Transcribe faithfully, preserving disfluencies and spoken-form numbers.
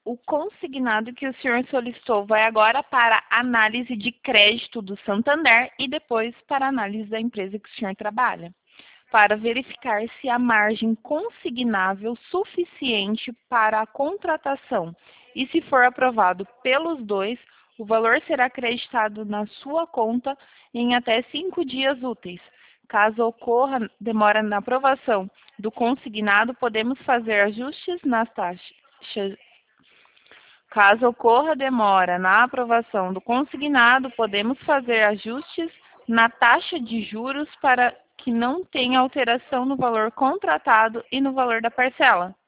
o consignado que o senhor solicitou vai agora para análise de crédito do Santander e depois para análise da empresa que o senhor trabalha, para verificar se há margem consignável suficiente para a contratação. E se for aprovado pelos dois, o valor será acreditado na sua conta em até cinco dias úteis. Caso ocorra demora na aprovação do consignado, podemos fazer ajustes nas taxas. Caso ocorra demora na aprovação do consignado, podemos fazer ajustes na taxa de juros para que não tenha alteração no valor contratado e no valor da parcela.